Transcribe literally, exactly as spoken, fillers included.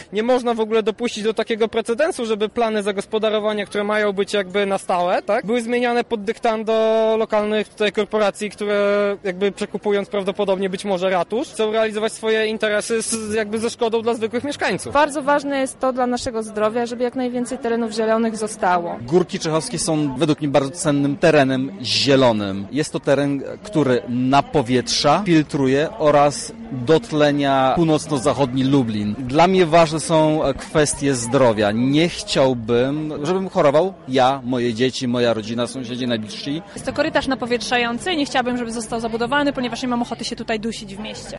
nie można w ogóle dopuścić do takiego precedensu, żeby plany zagospodarowania, które mają być jakby na stałe, tak, były zmieniane pod dyktando lokalnych tutaj korporacji, które jakby przekupując prawdopodobnie być może ratusz, chcą realizować swoje interesy z, jakby ze szkodą dla zwykłych mieszkańców. Bardzo ważne jest to dla naszego zdrowia, żeby jak najwięcej terenów zielonych zostało. Górki Czechowskie są według mnie bardzo cennym terenem zielonym. Jest to teren, który napowietrza, filtruje oraz dotlenia północno-zachodni Lublin. Dla mnie ważne są kwestie zdrowia. Nie chciałbym, żebym chorował ja, moje dzieci, moja rodzina, sąsiedzi najbliżsi. Jest to korytarz napowietrzający i nie chciałabym, żeby został zabudowany, ponieważ nie mam ochoty się tutaj dusić w mieście.